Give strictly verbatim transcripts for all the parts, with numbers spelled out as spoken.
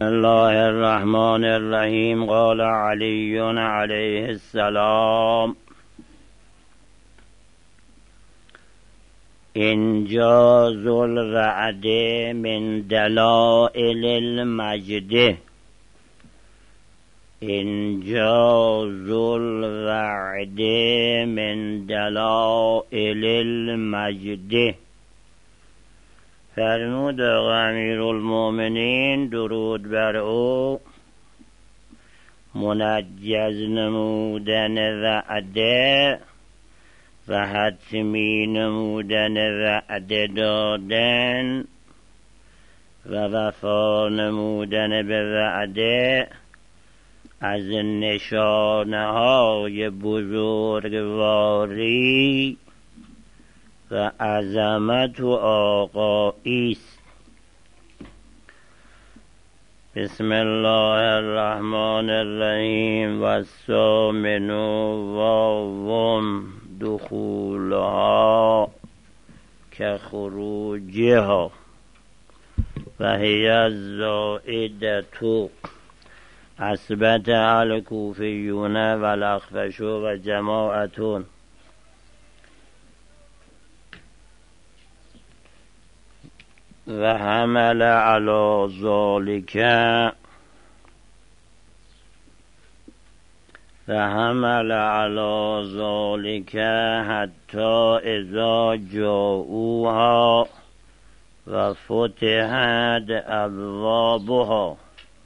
الله الرحمن الرحیم. قال علی علیه السلام: انجاز الرعد من دلائل المجد. انجاز الرعد من دلائل المجد. فرمود آقا امیرالمؤمنین درود بر او، منجز نمودن رعده و حتمی نمودن رعده دادن و وفا نمودن به رعده از نشانه های بزرگواری و عظمت و آقایی است. بسم الله الرحمن الرحیم. و الثامن واو دخولها که خروجها و هی الزائدة اثبت الکوفیون و الاخفش و جماعتون. و حمل علی ذالک و حمل علی ذالک حتی اذا جاءوها و فتحت ابوابها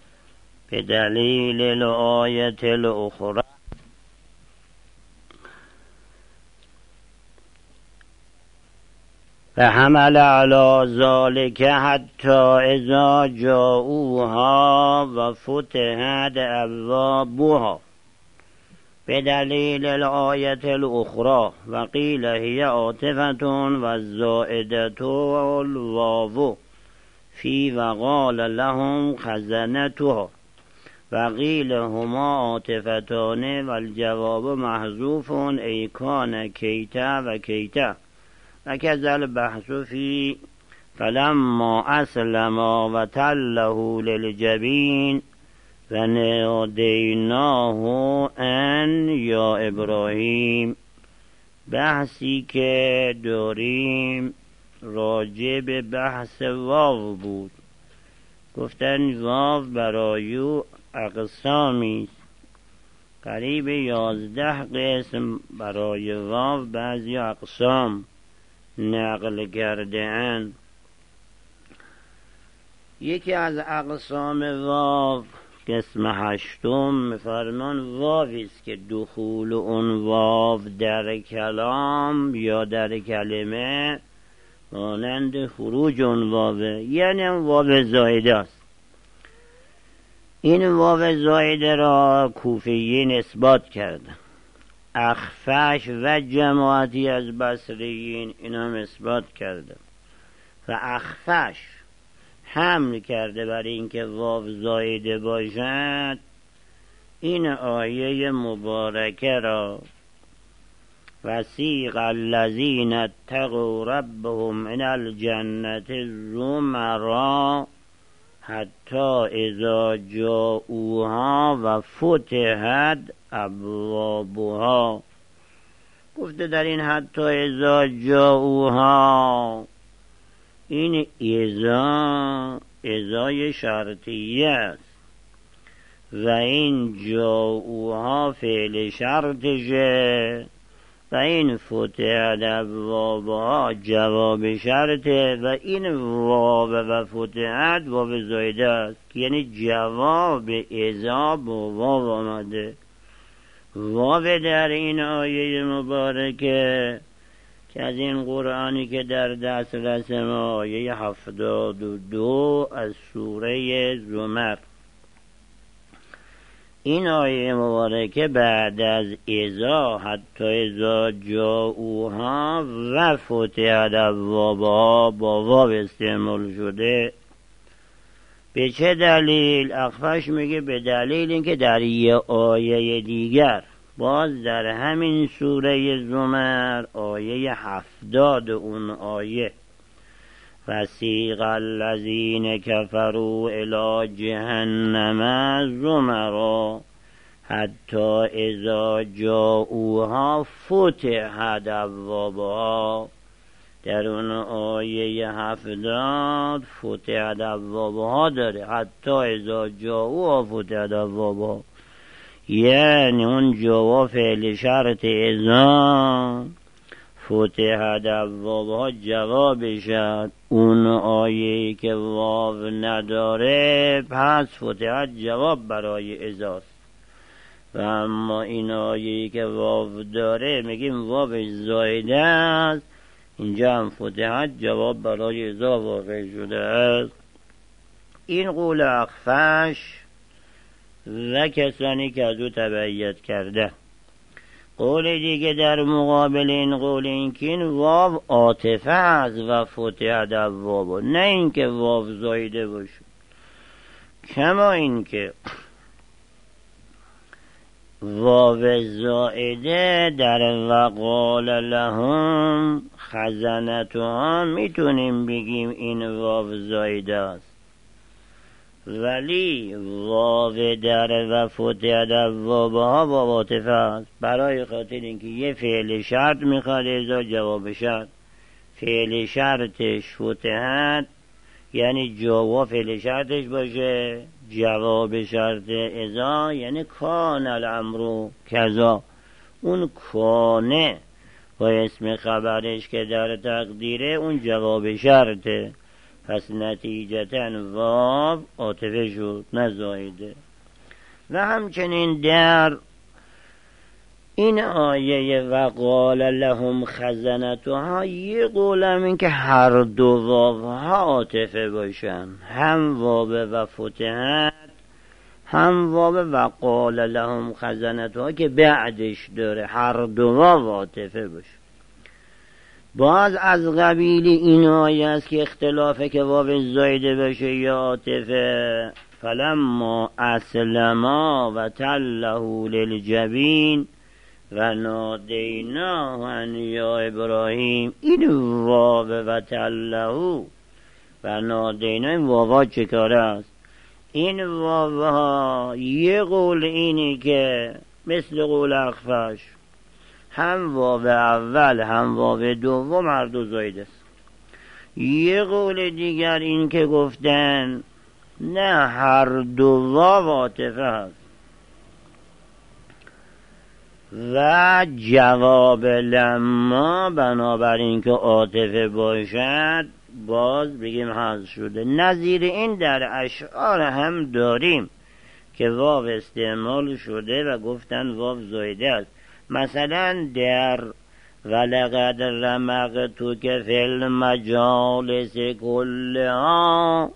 بدلیل الآیة الأخرى. فحمل على ذلك حتى إذا جاءوها وفتحت أبوابها بدليل الآية الأخرى. وقيل هي عاطفة والزائدة الواو في وقال لهم خزنتها. وقيل هما عاطفتان والجواب محذوف أي كان كيتا وكيتا. وكذا البحث في فلما أسلم وتله للجبين وناديناه أن يا إبراهيم. بحثی که داریم راجع به بحث واو بود. گفتن واو برای او اقسامی است، قریب یازده قسم برای واو بعضی اقسام نقل کرده اند. یکی از اقسام واو قسم هشتم می‌فرمان واوی است که دخول اون واو در کلام یا در کلمه مانند خروج اون واو، یعنی واو زائده است. این واو زائده را کوفیین اثبات کرده، اخفش و جماعتی از بصریین این هم اثبات کرده و اخفش حمل کرده برای اینکه واو زائده باشد این آیه مبارکه را: وسیق الذین اتقوا ربهم من الجنة زمرا حتی اذا جاءوها و فتحت ابوابها. گفته در این حتی اذا جاءوها، این اذا اذای شرطیه است و این جاءوها فعل شرطشه و این فتحت ابوابها جواب شرطه و این واو و فتحت واو زائده است، یعنی جواب اذا با واو آمده. واو در این آیه مبارکه که از این قرآنی که در دسترس ما، آیه هفتاد و دو از سوره زمر، این آیه مبارکه بعد از اذا حتی اذا جاءوها و فتحت ابوابها با واو استعمال شده. به چه دلیل؟ اخفش میگه به دلیل اینکه در یه آیه دیگر باز در همین سوره زمر آیه هفتاد اون آیه فسیق الذین کفروا الی جهنم زمرا حتی اذا جاءوها فتحت ابوابها. در اون آیه هفتاد فتحت ابوابها داره، حتی اذا جاءوها فتحت ابوابها، یعنی اون جوا فعل شرط اذا فتحت ابوابها جواب شد. اون آیه که واو نداره پس فتحت جواب برای اذاست، و اما این آیه که واو داره میگیم واو زایده است، اینجا هم فتحت جواب برای اذا واقع شده است. این قول اخفش و کسانی که از او تبعیت کرده. قول دیگه در مقابل این قول این که این واو عاطفه است و فتحت ابواب، نه اینکه واو زایده باشه. کما اینکه واو زائده در وقال لهم خزنتها میتونیم بگیم این واو زائده است، ولی واو در و فتحت ابوابها واو عاطفه است، برای خاطر اینکه یه فعل شرط میخواد ازا جواب شرط. فعل شرطش فتحت یعنی جواب فعل شرطش باشه، جواب شرط ازا یعنی کان الامر کذا، اون کانه و اسم خبرش که در تقدیره اون جواب شرطه، پس نتیجتا واو عاطفه شد نه زایده. و همچنین در این آیه وقال لهم خزنتها یه قولم این که هر دو واوها عاطفه باشن، هم واو و فتحت هم واو وقال لهم خزنتها که بعدش داره، هر دو واو عاطفه باشه. باز از قبیل این آیه است که اختلافه که واو زایده باشه یا عاطفه. فلما اسلما و تله للجبین و نادیناه ان یا ابراهیم، این واو و تله و نادیناه این واوا چه کاره است؟ این واوا یه قول اینی که مثل قول اخفش هم واو اول هم واو دوم هر دو زایده است. یه قول دیگر این که گفتن نه هر دو واو عاطفه است و جواب لما بنابراین که عاطفه باشد باز بگیم حذف شده. نظیر این در اشعار هم داریم که واو استعمال شده و گفتن واو زایده است. مثلا در ولقد رمقتک فی المجالس کلها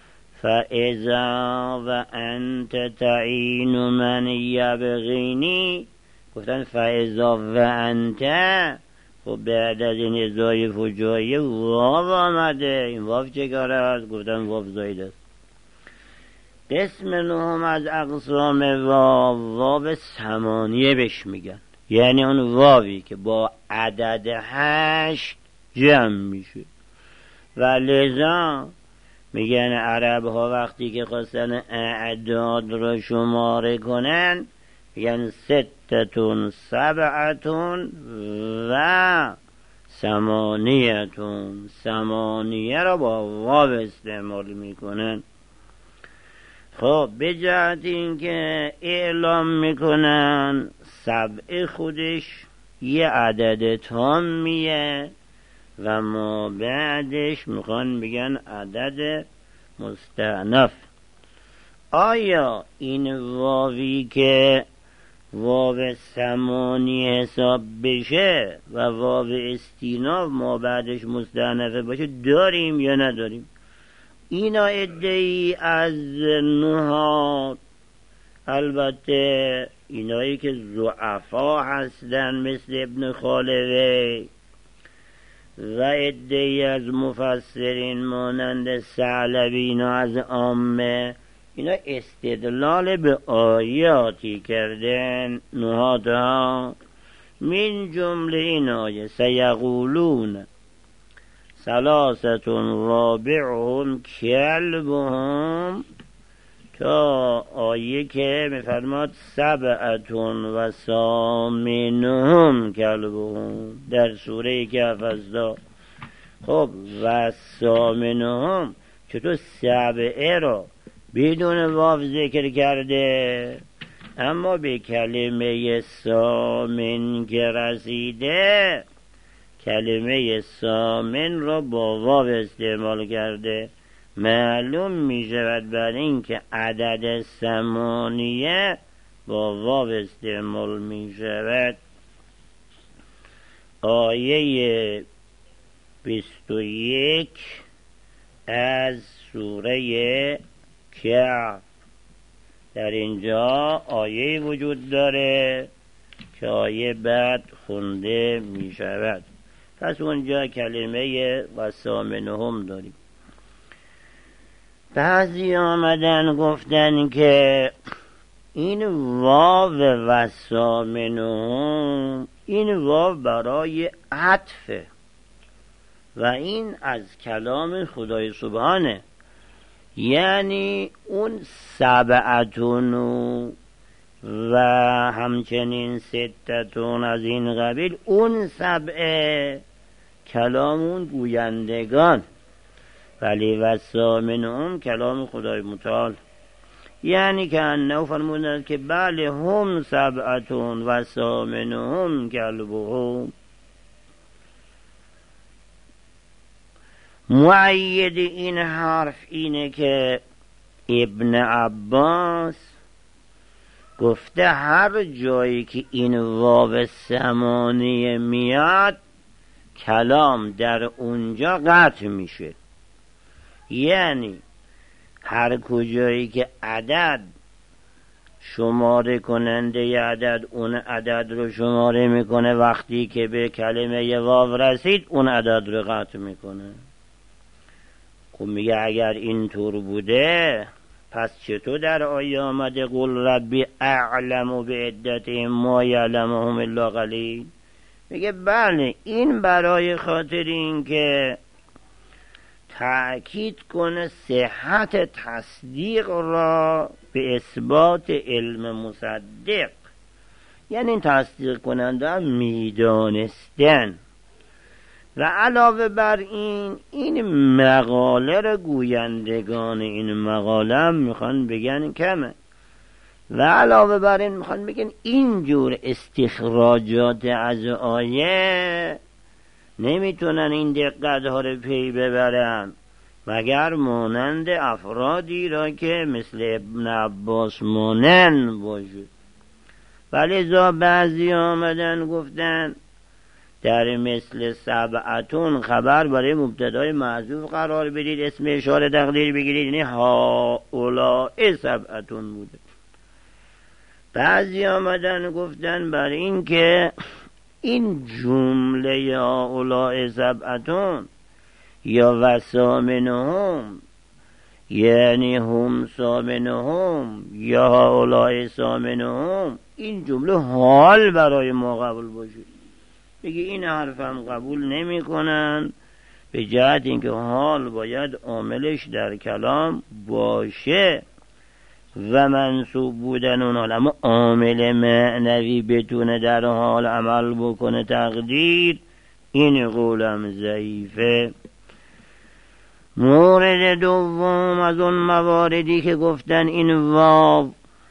فاذا و انت تعین من یبغینی، گفتن فاذا و انت، خب بعد از این ازای فجایه واو آمده، این واو چه کاره است؟ گفتن واو زایده است. قسم نهم از اقسام واو واو ثمانیه بهش میگن، یعنی اون واوی که با عدد هشت جمع میشه و لذا میگن عرب ها وقتی که خواستن اعداد رو شماره کنن میگن ستتون سبعتون و ثمانیتون، ثمانیه رو با واو استعمال میکنن. خب به جهت این که اعلام میکنن سبع خودش یه عدد تامیه و ما بعدش میخوان بگن عدد مستأنف. آیا این واوی که واو ثمانی حساب بشه و واو استیناف ما بعدش مستأنفه باشه داریم یا نداریم؟ اینا ادعی از نحات، البته اینایی که ضعفا هستن مثل ابن خالوی و ادعی از مفسرین مانند ثعلبی، اینا از عامه، اینا استدلال به آیاتی کردن نحات ها، من جمله این آیه سیقولون ثلاثة رابعهم کلبهم تا آیه که میفرماد سبعتون و ثامنهم کلبهم در سوره کهف است. خب و ثامنهم چطور سبعه را بدون واو ذکر کرده، اما به کلمه ثامن که رسیده کلمه ثامن را با واو استعمال کرده. معلوم می شود بر این که عدد ثمانیه با واو استعمال می شود. آیه بیست و یک از سوره کهف، در اینجا آیه وجود داره که آیه بعد خونده می شود. پس اونجا کلمه و ثامنهم داریم. بعضی آمدن گفتن که این واو و ثامنهم، این واو برای عطفه و این از کلام خدای سبحانه، یعنی اون سبعتون و همچنین ستتون از این قبیل، اون سبعه کلام اون گویندگان، ولی و ثامنهم کلام خدای متعال. یعنی که انه فرمودند که بله هم سبعتون و ثامنهم کلبهم. مؤید این حرف اینه که ابن عباس گفته هر جایی که این واو ثمانیه میاد کلام در اونجا قطع میشه. یعنی هر کجایی که عدد شماره کننده ی عدد اون عدد رو شماره میکنه، وقتی که به کلمه واو رسید اون عدد رو قطع میکنه. خب میگه اگر اینطور بوده پس چطور در آیه آمده قل ربی اعلم بعدتهم ما یعلمهم الا قلیل؟ میگه بله این برای خاطر این که تأکید کنه صحت تصدیق را به اثبات علم مصدق، یعنی این تصدیق کننده میدانستن. و علاوه بر این این مقاله را گویندگان این مقاله هم میخوان بگن کمه. و علاوه بر این میخوان بگن اینجور استخراجات از آیه نمیتونن این دقت ها رو پی ببرن مگر مانند افرادی را که مثل ابن عباس مانند باشه. ولی زا بعضی آمدن گفتن در مثل سبعتون خبر برای مبتدای محذوف قرار بدید، اسم اشاره تقدیر بگیرید، یعنی ها اولاء سبعتون بوده. بعضی آمدن گفتن بر این که این جمله یا اولاء سبعتون یا و ثامنهم، یعنی هم ثامنهم یا اولاء ثامنهم، این جمله حال برای ما قبول باشه. بگی این حرف هم قبول نمی کنن به جهت اینکه حال باید عاملش در کلام باشه و منصوب بودن اون حال، اما عامل معنوی بتونه در حال عمل بکنه تقدیر، این قولم ضعیفه. مورد دوم از اون مواردی که گفتن این واو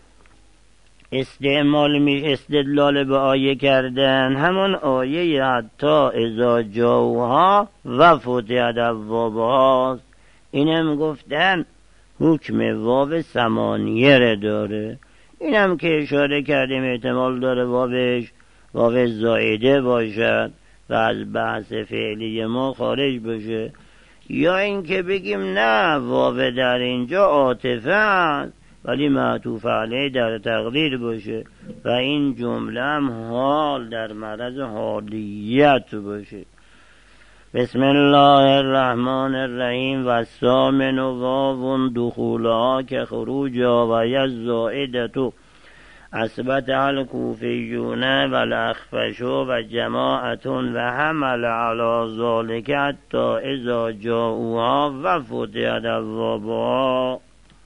استعمال می استدلال به آیه کردن، همون آیه حتی اذا جاوها و فتحت ابوابها، اینم گفتن حکم واو ثمانیه را داره. اینم که اشاره کردیم احتمال داره واوش واو زائده باشد و از بحث فعلی ما خارج بشه، یا اینکه بگیم نه واو در اینجا عاطفه است ولی معطوف علیه در تقدیر باشه و این جمله هم حال در معرض حالیت باشه. بسم الله الرحمن الرحیم. و ثامن و واو دخولها که خروجها و یزائدتو اثبت الکوفیون و الاخفش و جماعت و حمل علی ذلک حتی اذا جاؤوها و فتحت ابوابها.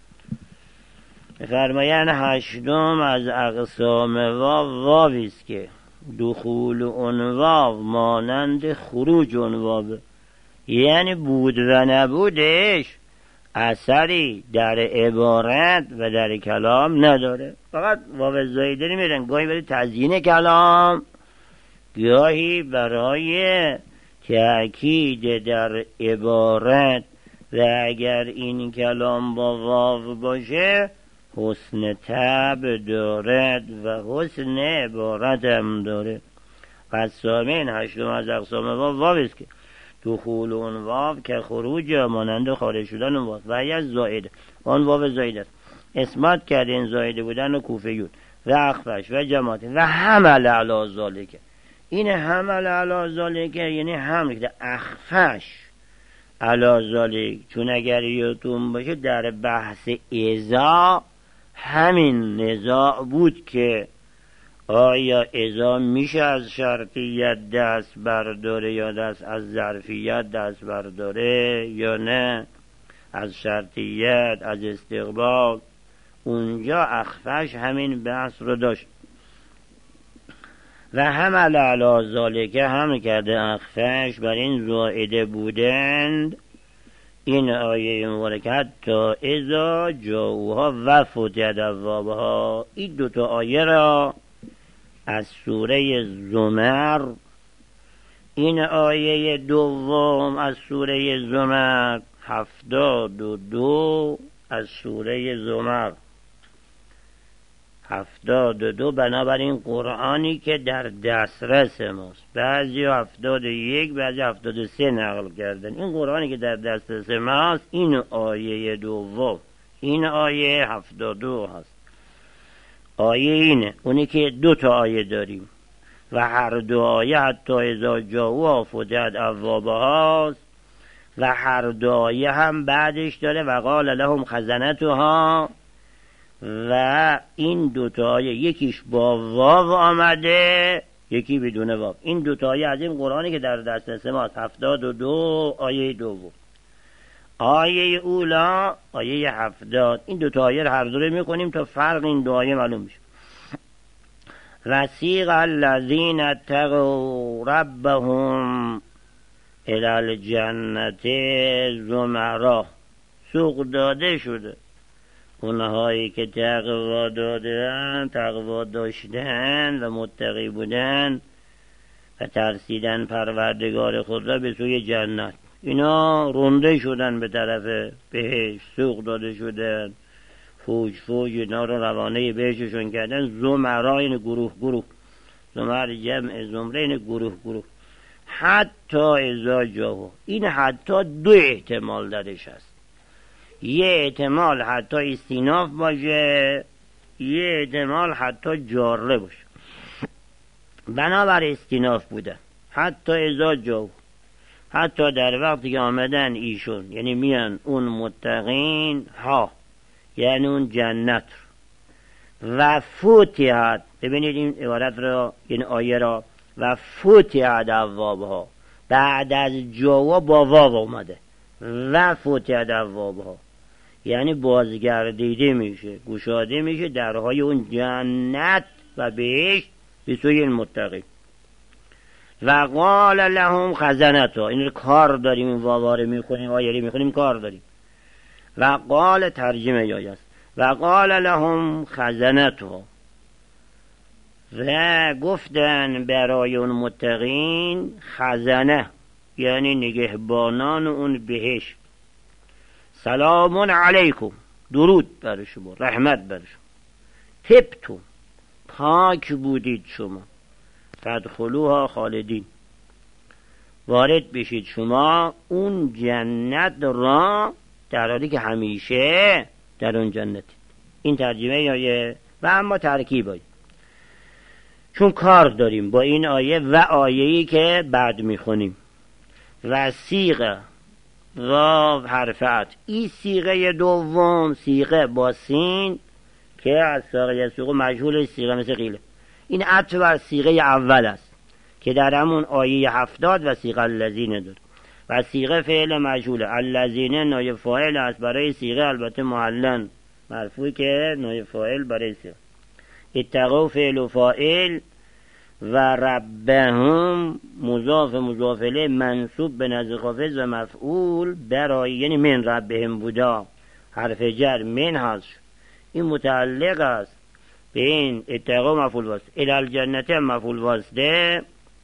فرمایند هشتم از اقسام واو واوی است که دخول اون واو مانند خروج اون واو، یعنی بود و نبودش اثری در عبارت و در کلام نداره. فقط واو زایده نمیرن، گاهی برای تزیین کلام، گاهی برای تأکید در عبارت، و اگر این کلام با واو باشه حسن طبع دارد و حسن عبارت هم داره. قسامین هشتم از اقسام واو واو است که دخول اون واو که خروج مانند خارج شدن اون واو و یا زائد اون واو زائد است. اثبات کرده این زائده بودن و کوفیون و اخفش و جماعت و حمل علی ذالک. این حمل علی ذالک یعنی حمل که اخفش علی ذالک، چون اگر یادتون باشه در بحث ازا همین نزاع بود که آیا ازا میشه از شرطیت دست برداره یا دست از ظرفیت دست برداره یا نه، از شرطیت، از استقبال. اونجا اخفش همین بحث رو داشت و حمل علی ذالک هم کرده اخفش بر این زائده بودند این آیه مبارکه حتی اذا جاؤوها و فتحت ابوابها. این دوتا آیه را از سوره زمر، این آیه دوم از سوره زمر، هفتاد و دو از سوره زمر، هفتاد و دو بنابراین قرآنی که در دسترس ماست. بعضی هفتاد و یک، بعضی هفتاد و سه نقل کردن. این قرآنی که در دسترس ماست این آیه دوم، این آیه هفتاد و دو هست. آیه اینه، اونی که دو تا آیه داریم و هر دو آیه حتی اذا جاؤوها فتحت ابوابها هست و هر دو آیه هم بعدش داره و قال لهم خزنتها. و این دو تا آیه یکیش با واو آمده یکی بدون واو. این دو تا آیه از این قرآنی که در دسترس ماست، هفتاد و دو آیه دوم، آیه اولا آیه هفتاد. این دو تا آیه رو هر دو رو میکنیم تا فرق این دو آیه معلوم میشه. وسیق الذین اتقوا ربهم الی الجنة زمرا. سوق داده شده اونهایی که تقوا دادن، تقوا داشتن و متقی بودن و ترسیدن پروردگار خود را به سوی جنت. اینا رونده شدن به طرف بهشت، سوق داده شدن، فوج فوج اینا رو روانه بهشتشون کردن. زمرا این گروه گروه، زمر جمع زمره این گروه گروه. حتی اذا جاؤوها، این حتی دو احتمال درش هست. یه احتمال حتی استیناف باشه، یه احتمال حتی جاره باشه. بنابر استیناف بودن حتی اذا جاؤوها، حتی در وقتی که آمدن ایشون، یعنی میان اون متقین ها، یعنی اون جنت و فتحت. ببینید این عبارت را، این آیه را، و فتحت ابوابها بعد از جاؤوها با واو اومده و فتحت ابوابها، یعنی بازگردیده میشه، گشاده میشه درهای اون جنت و بهشت به سوی این متقین. و قال لهم خزنتها، این کار داریم، این واواره میخونیم، آیه میخونیم، کار داریم. و قال ترجمه آیه است و قال لهم خزنتها، و گفتن برای اون متقین خزنه یعنی نگهبانان اون بهشت، سلام علیکم، درود بر شما، رحمت بر شما، طبتم، پاک بودید شما، فادخلوها خالدین، وارد بشید شما اون جنت را در حالی که همیشه در اون جنتید. این ترجمه آیه. و اما ترکیب آیه، چون کار داریم با این آیه و آیه‌ای که بعد میخونیم. و صیغه و حرف عطف، این صیغه دوم، صیغه با سین که از ساق یسوق مجهول صیغه مثل قیله. این عطف بر صیغه اول است که در همون آیه هفتاد و صیغه الذین داره و صیغه فعل مجهول. الذین نایب فاعل است برای صیغه، البته معلن مرفوع که نایب فاعل برای صیغه. اتقوا فعل و فاعل و ربهم مضاف مضاف الیه منصوب به نزد خافض و مفعول برای، یعنی من ربهم بودا حرف جر من هست. این متعلق است به این اتقوا مفعول واسطه، الی الجنت مفعول واسطه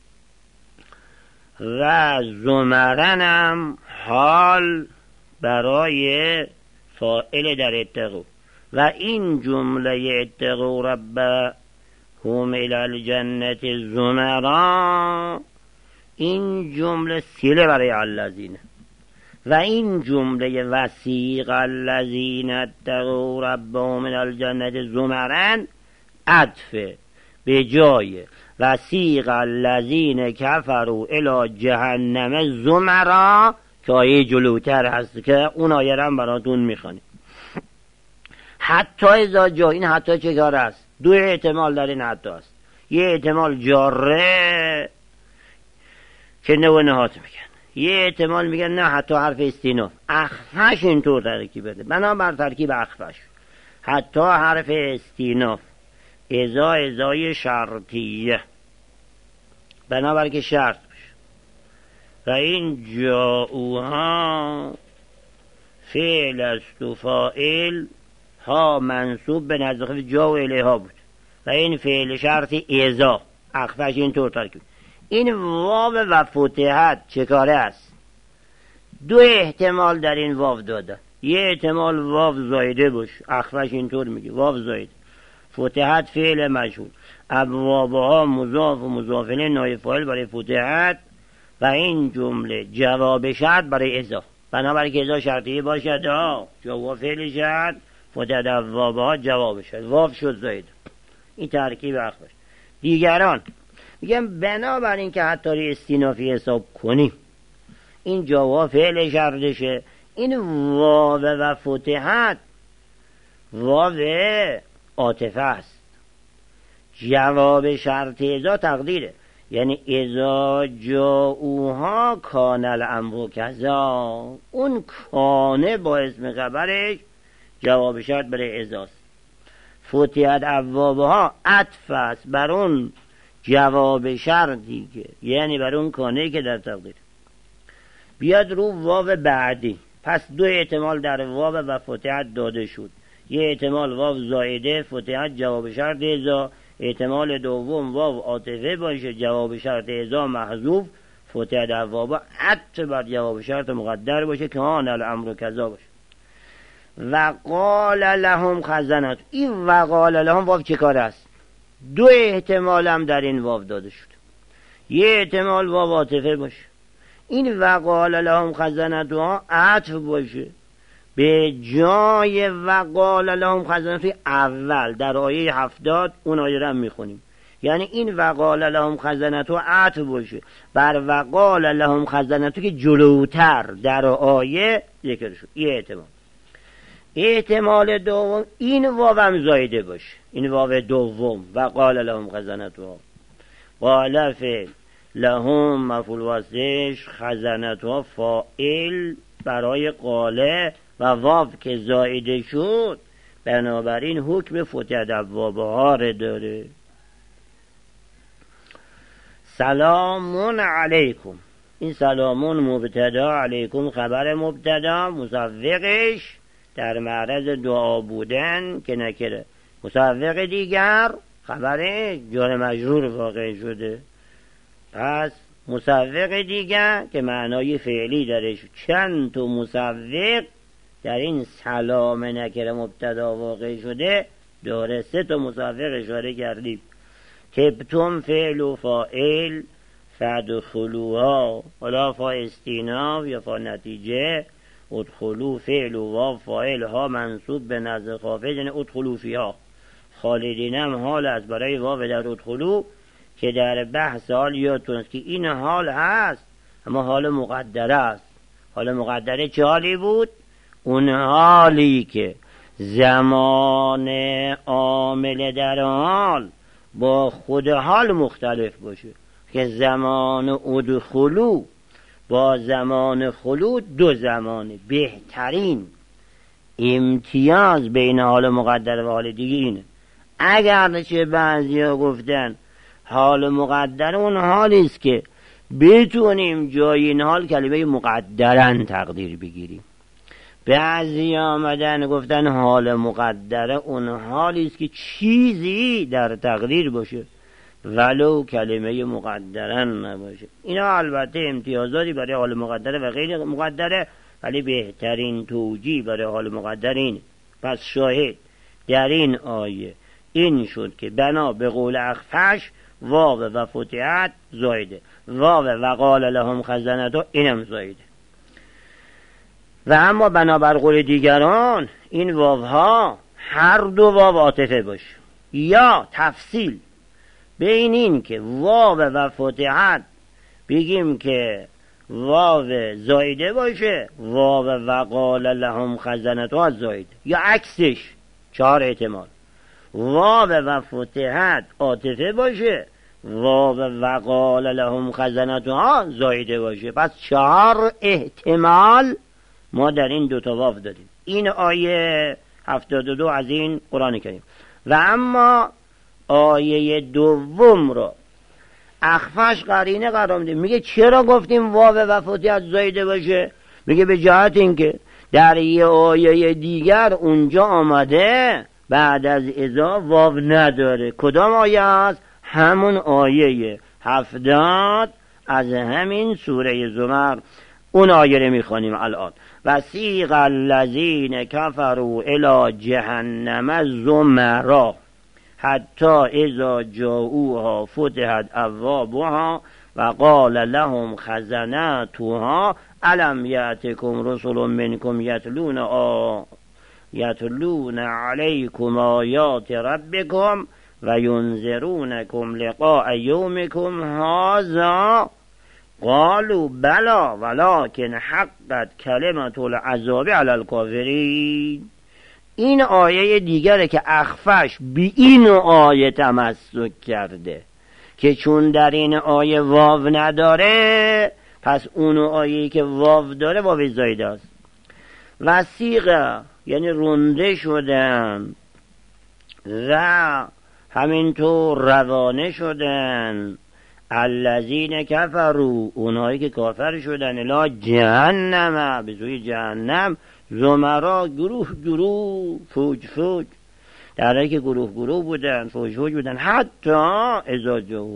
و زمرنم حال برای فاعل در اتقوا و این جمله اتقوا ربهم الی الجنت زمرا، این جمله سیله برای الذین و این جمله وسیق الذین اتقوا ربهم الی الجنت زمرا عطف به جای وسیق الذین کفروا الی جهنم زمرا که آیه جلوتر هست که اون آیه رو هم براتون میخوانیم. حتی اذا جا، این حتی چه کار است؟ دو احتمال در این حتی است. یه احتمال جاره که نه و نهات میگن، یه احتمال میگن نه حتی حرف استیناف. اخفش اینطور ترکیب بده، بنا بر ترکیب اخفش حتی حرف استیناف ازا ازای شرطیه بنابر که شرط باشه و این جاؤها فعل است و فاعل ها منصوب به نزد جا و الیها بود و این فعل شرطی ازا اخفش اینطور ترکیب. این واو و فتحت چه کاره است؟ دو احتمال در این واو داده. یه احتمال واو زایده باش، اخفش اینطور میگه واو زایده، فتحت فعل مجهول، ابوابها مضاف و مضاف الیه نایب فاعل برای فتحت و این جمله جواب شرط برای ازا بنابراین که ازا شرطیه باشد ها جواب فعل شرط فتحت ابوابها جواب شد واو شد زایده. این ترکیب اخفش. دیگران میگم بنابراین که حتی استینافی حساب کنیم این جواب فعل شرطشه، این واو و فتحت واو عاطفه است، جواب شرط ازا تقدیره، یعنی ازا جاؤها کان الامر کذا، اون کانه با اسم خبرش جواب شرط برای ازاست. فتحت ابوابها عطف است بر اون جواب شرطی که یعنی بر اون کانه که در تقدیر. بیاد رو واو بعدی، پس دو احتمال در واو و فتحت داده شد. یه احتمال واو زائده فتحت جواب شرط ازا، احتمال دوم واو عاطفه باشه جواب شرط ازا محذوف فتحت ابوابها عطف بر جواب شرط مقدر باشه که آن الامر کذا باشه. و قال لهم خزنت، این و قال لهم واو چه کار است؟ دو احتمال هم در این واو داده شد. یه احتمال واو عاطفه باشه، این و قال لهم خزنت ها عطف باشه به جای و قال لهم خزنت اول در آیه هفتاد، اون آیه رو هم میخونیم، یعنی این و قال لهم خزنت ها عطف باشه بر و قال لهم خزنت که جلوتر در آیه ذکر شد. یه احتمال. احتمال دوم این واو هم زایده باشه، این واو دوم و قال لهم خزنت ها قال فعل لهم مفعول واسطش خزنت ها فاعل برای قاله و واو که زایده شد بنابراین حکم فتحت ابوابها را داره. سلامون علیکم، این سلامون مبتدا، علیکم خبر مبتدا، مصوقش در معرض دعا بودن که نکره، مصوق دیگر خبر جار مجرور واقع شده، پس مصوق دیگر که معنای فعلی درش. چند تا مصوق در این سلام نکره مبتدا واقع شده داره، سه تا مصوق اشاره کردیم. تبتم فعل و فاعل فادخلوها، حالا فا استیناف یا فا نتیجه، ادخلو فعل و واو فاعل ها منصوب به نزد خافض یعنی ادخلو فیها، خالدین هم حال از برای واو در ادخلو که در بحث حال یادتون است که این حال هست اما حال مقدره است. حال مقدره چه حالی بود؟ اون حالی که زمان عامل در حال با خود حال مختلف باشه، که زمان ادخلو با زمان خلود دو زمانه. بهترین امتیاز بین حال مقدر و حال دیگه اینه. اگرچه بعضی ها گفتن حال مقدر اون حالی است که بتونیم جای این حال کلمه مقدرن تقدیر بگیریم، بعضی آمدن گفتن حال مقدره اون حالی است که چیزی در تقدیر باشه ولو کلمه مقدرن نباشه. اینا البته امتیازاتی برای حال مقدره و غیر مقدره، ولی بهترین توجیه برای حال مقدر اینه. پس شاهد در این آیه این شد که بنا به قول اخفش واو و فتحت زایده، واو و قال لهم خزنتو اینم زایده. و اما بنابر قول دیگران این واوها هر دو واو عاطفه باشه، یا تفصیل بین این که واو و فتحت بگیم که واو زایده باشه، واو و قال لهم خزنتو زایده، یا عکسش. چهار احتمال: واو و فتحت عاطفه باشه، واو و قال لهم خزنتو زایده باشه. پس چهار احتمال ما در این دوتا واو داریم. این آیه هفتاد و دو از این قرآن کریم. و اما آیه دوم رو اخفش قرینه قرار میده، میگه چرا گفتیم واو و فتحت زایده باشه؟ میگه به جهت این که در یه آیه دیگر اونجا آمده بعد از اذا واو نداره. کدام آیه است؟ همون آیه هفتاد از همین سوره زمر. اون آیه رو میخوانیم الان. وسیق الذین کفروا الی جهنم زمرا حتی اذا جاءوها فتحت ابوابها و قال لهم خزنتها الم یأتکم رسل منکم یتلون آ یتلون علیکم آیات ربکم و ینذرونکم لقاء یومکم هذا قالوا بلا ولکن حقت کلمت العذاب علی الکافرین. این آیه دیگره که اخفش بی این آیه تمسک کرده که چون در این آیه واو نداره پس اون آیه‌ای که واو داره واو زایده است. وسیقه یعنی رونده شدن و همینطور روانه شدن الذین کفروا اونهایی که کافر شدن الی جهنم به سوی جهنم زمرا گروه گروه فوج فوج در حالی که گروه گروه بودن فوج فوج بودن حتی اذا جاءوا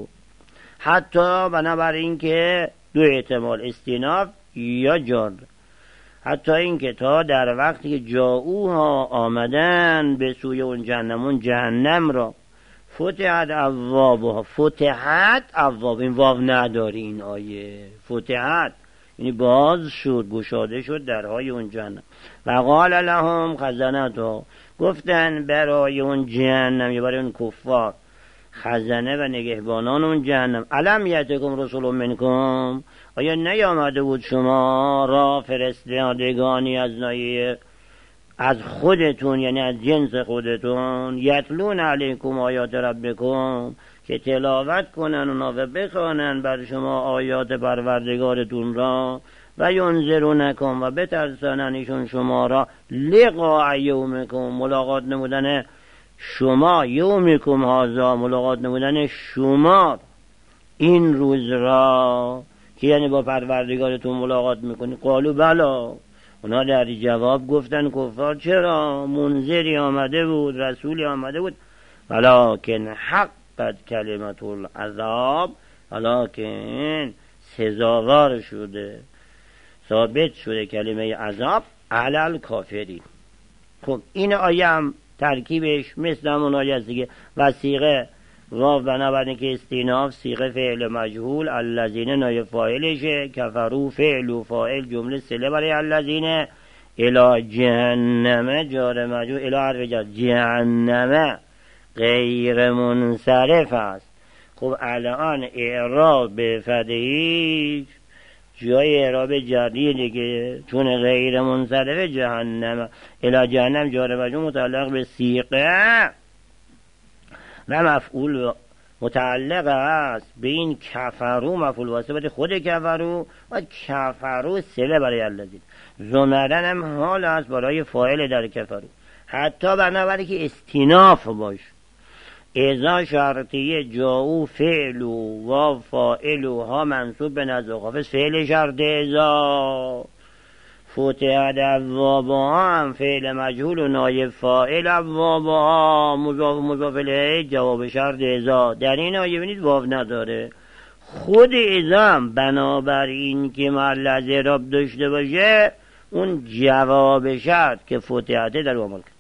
حتی بنابراین که دو احتمال استیناف یا جار حتی این که تا در وقتی که جاءوها آمدن به سوی اون جهنم اون جهنم را فتحت ابوابها فتحت ابواب این واو نداری این آیه فتحت یعنی باز شد گشاده شد درهای اون جهنم و قال لهم خزنتها گفتن برای اون جهنم یا برای اون کفار خزنه و نگهبانان اون جهنم الم یأتکم رسل منکم آیا نیامده بود شما را فرستادگانی از ناحیه از خودتون یعنی از جنس خودتون یتلون علیکم آیات ربکم که تلاوت کنن اونا و بخوانن بر شما آیات پروردگارتون را و ینذرونکم و بترسانن ایشون شما را لقاء یومکم ملاقات نمودن شما یومکم هذا ملاقات نمودن شما این روز را که یعنی با پروردگارتون ملاقات میکنی. قالوا بلا اونا در جواب گفتن کفار چرا منذری آمده بود رسولی آمده بود ولکن حقت کلمت العذاب ولکن سزاوار شده ثابت شده کلمه عذاب علی الکافرین. خب این آیه هم ترکیبش مثل همون آیه است دیگه. وسیقه واو بنابراین که استیناف سیغه فعل مجهول الذین نایب فاعلشه کفروا فعل و فاعل جمله صله برای الذین الی جهنم جار مجهول الی حرف جر جهنم غیر منصرف است. خب الان اعراب به فدهیش جای اعراب جری دیگه، چون غیر منصرف جهنم الی جهنم جار مجرور متعلق به سیغه و مفعول متعلق است به این کفرو، مفعول واسطه خود کفرو و کفرو سله برای الذین، زمرن هم حال است برای فاعل در کفرو، حتی بنابراین که استیناف باش. اذا شرطیه جاو فعل و فاعل ها منصوب به نزد خافظ، فعل شرط اذا فتح ابوابها هم فعل مجهول و نایب فاعل ابوابها مضاف مضاف الیه جواب شرط اذا. در این آیه ببینید واو نداره، خود اذا هم بنابراین که محل از اعراب داشته باشه اون جواب شرط که فتحته در عمل کرد.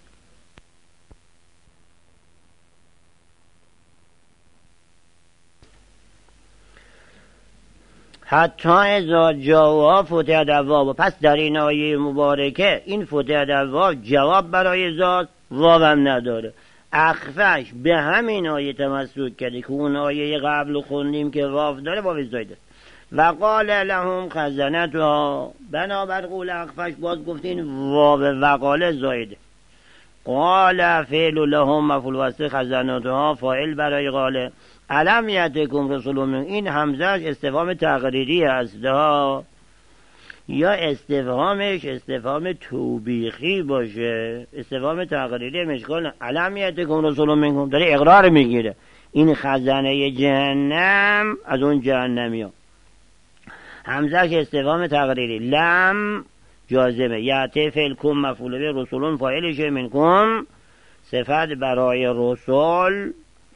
حتی اذا جاء فتح ابواب، پس در این آیه مبارکه این فتح ابواب جواب برای ذات، واو هم نداره. اخفش به همین آیه تمسک کرده که اون آیه قبل خوندیم که واو داره، واو زایده. و قال لهم خزنتها، بنابر قول اخفش باز گفتین واو وقال زایده. قال فعل لهم مفعول واسطه، خزنتها فاعل برای قال. علم یأتیکم رسول منکم، این همزهش استفهام تقریری است دا، یا استفهامش استفهام توبیخی باشه، استفهام تقریری مشکل. علم یأتیکم رسول منکم داره اقرار میگیره این خزانه جهنم از اون جهنمی ها. همزهش استفهام تقریری. لم جازمه، یأتی فعل کم مفعول به، رسولون فاعلش منکم صفت برای رسول،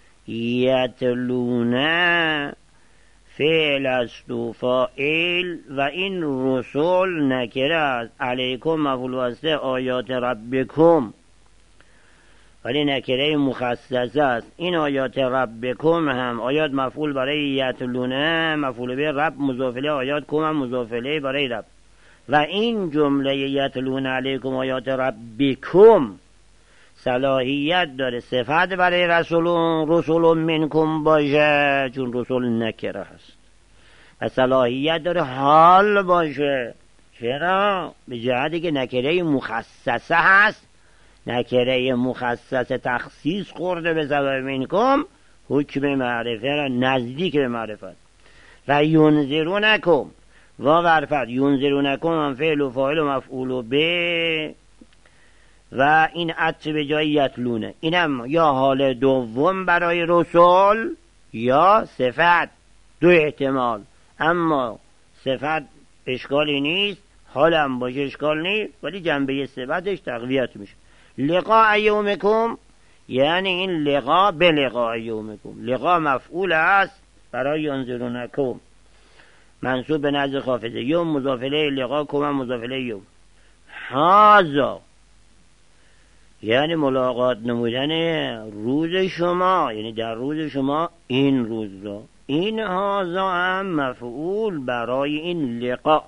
یتلونه فعل است و فاعل و این رسول نکره است. علیکم مفعول واسطه آیات ربکم، ولی نکره مخصصه است. این آیات ربکم هم آیات مفعول برای یتلونه مفعول به رب مضاف الیه، آیات کم هم مضاف الیه برای رب. و این جمله یتلون علیکم آیات ربکم صلاحیت داره صفت برای رسولون رسول منکم باشه، چون رسول نکره هست، و صلاحیت داره حال باشه. چرا؟ به جهتی که نکره مخصصه هست، نکره مخصصه تخصیص خورده به سبب منکم، حکم معرفه را نزدیک به معرفت. و ینذرونکم و ورفت، ینذرونکم هم فعل و فاعل و مفعول و به، و این عطف به جای یتلونه، اینم یا حال دوم برای رسول یا صفت، دو احتمال. اما صفت اشکالی نیست، حالم باشه اشکال نیست، ولی جنبه صفتش تقویت میشه. لقاء یومکم، یعنی این لقاء به لقاء یومکم، لقاء مفعول است برای ینذرونکم منصوب به نزد خافضه، یوم مضاف الیه، لقاء کم مضاف الیه یوم. هذا یعنی ملاقات نمودن روز شما، یعنی در روز شما این روز را. این هذا هم مفعول برای این لقاء.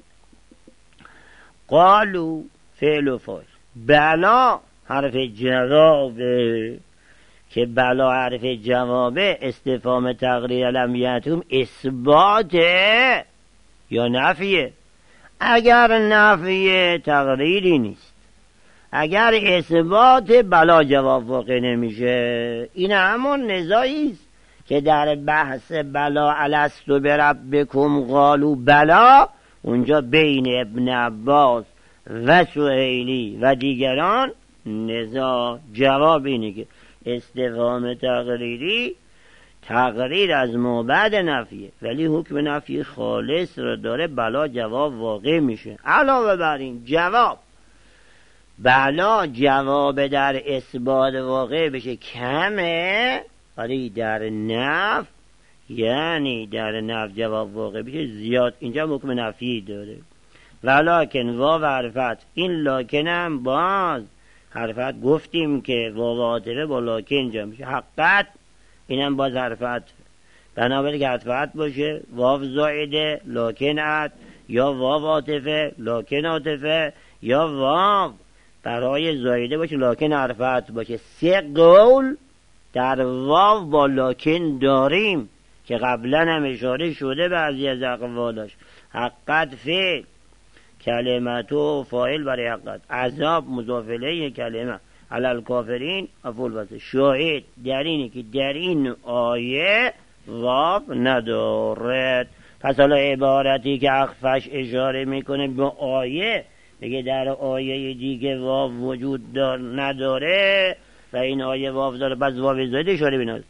قالو فعل و فاعل. بلا حرف جوابه، که بلا حرف جوابه استفهام تقریر لم یأتیکم اثباته یا نفیه؟ اگر نفیه تقریری نیست، اگر اثبات بلا جواب واقع نمیشه. این همون نزاعی است که در بحث بلا الست بربکم قالوا بلا، اونجا بین ابن عباس و سهیلی و دیگران نزاع. جواب اینه که استفهام تقریری تقریر از ما بعد نفیه، ولی حکم نفی خالص را داره، بلا جواب واقع میشه. علاوه بر این جواب بلا جواب در اثبات واقع بشه کمه، ولی در نف یعنی در نف جواب واقع بشه زیاد. اینجا حکم نفی داره. ولکن واو حرفت، این لاکن هم باز حرفت گفتیم که واو عاطفه با لاکن جا میشه. حقیقت اینم باز حرفت، بنابراین که حرفت باشه واو زائده لاکن عد، یا واو عاطفه لاکن عاطفه، یا واو برای زایده باشه لاکن حرفت باشه. سه قول در واو با لاکن داریم که قبلا هم اشاره شده بعضی از اقوالش. حقت فعل، کلمتو فاعل برای حقت، عذاب مضاف الیه کلمه، علی الکافرین مفعول بسه. شاهد در اینه که در این آیه واو ندارد. پس حالا عبارتی که اخفش اشاره میکنه به آیه، بگه در آیه دیگه واو وجود دار نداره و این آیه واو داره، پس واو زاید اشاره بیناد.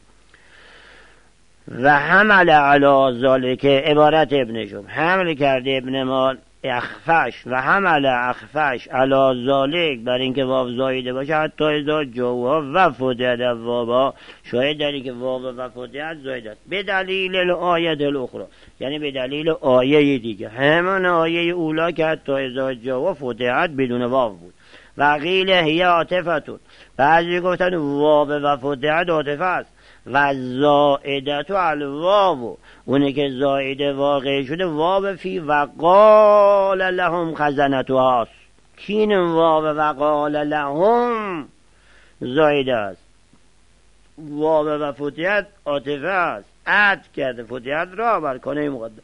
و حمل علی ذالک، عبارت ابن جم حمل کرده ابن مال اخفش و حمل اخفش علی ذالک، بر اینکه واو زایده باشه، حتی اذا جوا و فتحت الواو، شاید در اینکه واو و فتحت زایده است، به دلیل الآیه الاخرى، یعنی به دلیل آیه دیگه، همون آیه اولا که حتی اذا جوا فتحت بدون واو بود. و قیل هی عاطفتون، بعضی گفتن واو و فتحت عاطفه است، و زائدتو الواو، اونه که زائده واقع شده واو فی وقال لهم خزنتو هاست. کین واو وقال لهم زائده است، واو و فتحت عاطفه است، عد کرده فتحت را بر کنه مقدم.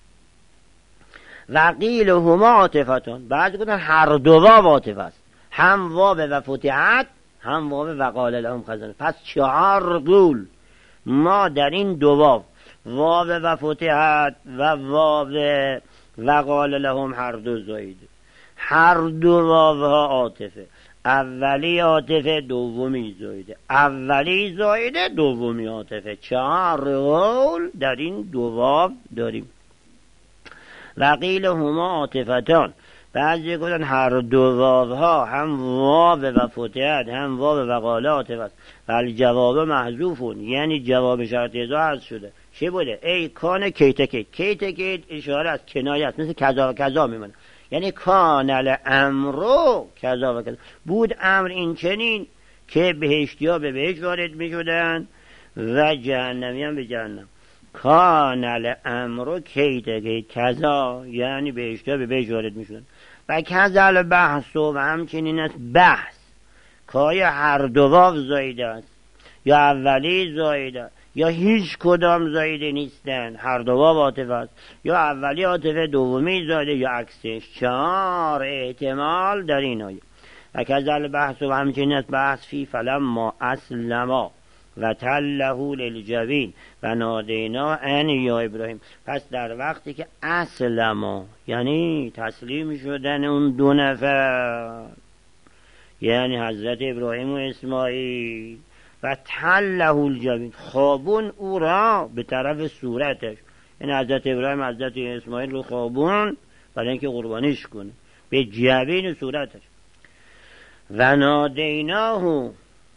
و قیل هما عاطفتون، بعضی گفتن هر دو واو عاطفه است، هم واو و فتحت هم واو وقال لهم خزنه. پس چهار قول ما در این دو واو، واو و فتحت و واو وقال لهم، هر دو زایده، هر دو واو ها عاطفه، اولی عاطفه دومی زایده، اولی زایده دومی عاطفه. چهار قول در این دو واو داریم. و قیل هما عاطفتان، بعضی گفتن هر دو واو ها، هم واو و فتحت هم واو وقال عاطفه است. ولی جواب محذوفون، یعنی جواب شرط اذا حذف شده. چه بوده؟ ای کان کیتکیت، کیتکیت اشاره از کنایه است، مثل کذا و کذا میمونه، یعنی کان الامرو کذا و کذا، بود امر این چنین که بهشتی ها به بهشت وارد میشدن و جهنمی هم به جهنم. کان الامرو کیتکیت کذا، یعنی بهشتی ها به بهشت وارد میشدن. و کذا بحث، و همچنین است بحث، که هر دو واو زایده است، یا اولی زایده یا هیچ کدام زایده نیستن، هر دو واو عاطفه است، یا اولی عاطفه دومی زایده یا عکسش. چهار احتمال در این آیه. و کذا بحث، و همچنین است بحث فی فلما اسلما و تله للجبین و نادینا ان یا ابراهیم. پس در وقتی که اسلما، یعنی تسلیم شدن اون دو نفر، یعنی حضرت ابراهیم و اسماعیل، و تله الجبین، خوابون او را به طرف صورتش، یعنی حضرت ابراهیم حضرت اسماعیل رو خوابون برای اینکه قربانیش کنه به جبین صورتش. و نادیناهو،